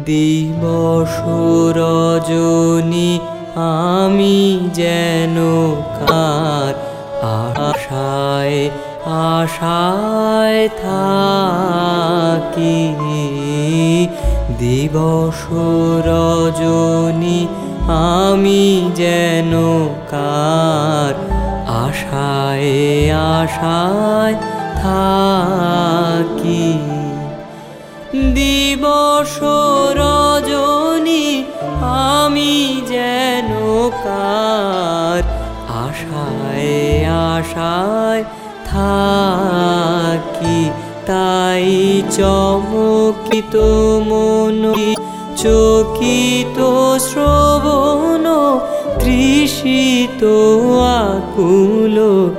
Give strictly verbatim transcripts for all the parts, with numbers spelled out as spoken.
দিবস রজনী আমি যেন কার আশায় আশায় থাকি। দিবস রজনী আমি যেন কার আশায় আশায় থাকি। দিবস রজনী আমি যেন কার আশায় আশায় থাকি। তাই চমকিত মন চকিত শ্রবণ তৃষিত আকুল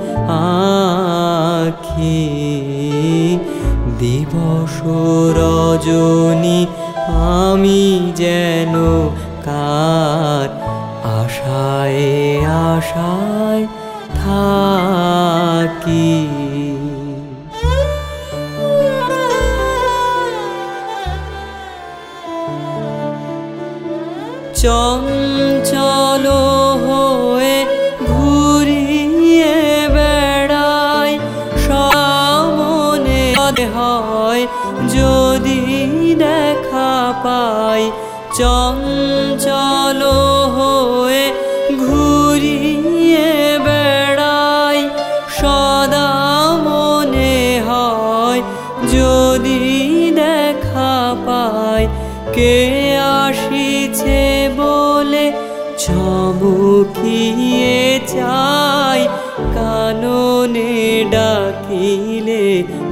আখি। দিবস রজনী আমি যেন কার আশায় আশায় থাকি। চঞ্চল হয়ে ঘুরিয়ে বেড়াই সামনে হয় যদি দেখা পাই। চঞ্চল হয়ে ঘুরিয়ে বেড়াই সদা মনে হয় যদি দেখা পাই। কে আসিছে বলে চমকিয়ে চাই কাননে ডাকিলে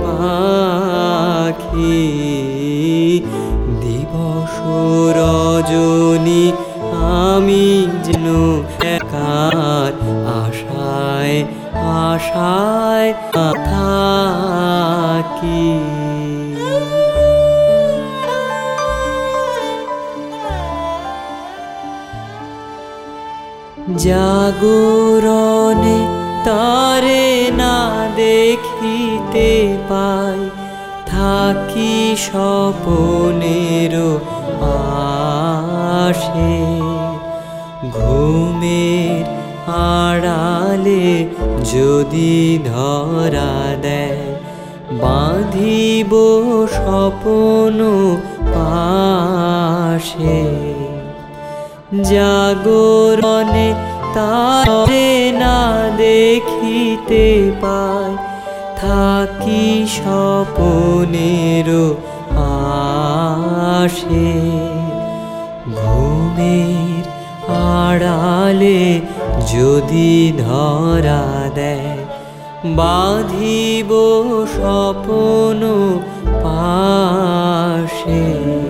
পাখি। দিবস রজনী আমি যেন কার আশায় আশায় থাকি। জাগরণে তারে না দেখিতে পাই থাকি স্বপনের আশে। ঘুমের আড়ালে যদি ধরা দেয় বাঁধিব স্বপন পাশে। জাগরণে তারে না দেখিতে পাই থাকি স্বপনের আশে। ঘুমের আড়ালে যদি ধরা দেয় বাঁধিব স্বপন পাশে।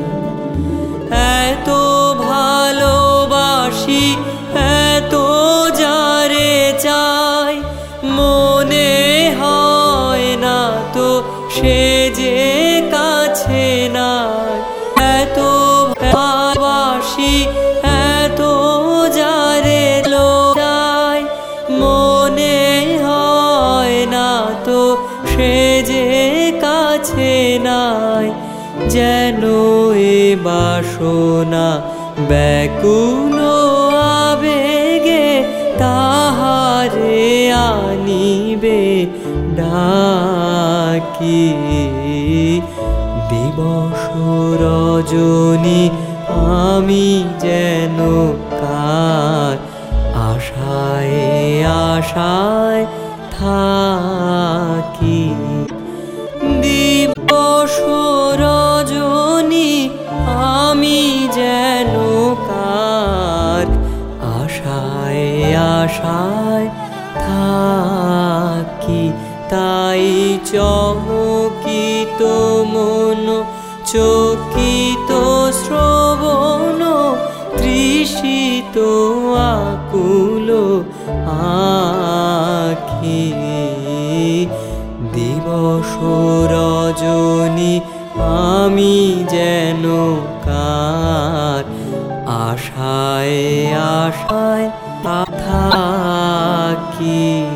এত ভালোবাসি এত যারে চাই মনে হয় না তো সে যে কাছে নাই। এত ভালোবাসি এত যারে চাই মনে হয় না তো সে যে কাছে নাই। যেন এ বাসনা ব্যাকুল আবেগে তাহারে আনিবে ডাকি। দিবস রজনী আমি যেন কার আশায় আশায় থাকি। দিবস রজনী আমি যেন কার আশায় আশায় থাকি। তাই চমকিত মন চকিত শ্রবণ তৃষিত আকুল আখি। দিবস রজনী আমি যেন কার আশায় আশায় থাকি।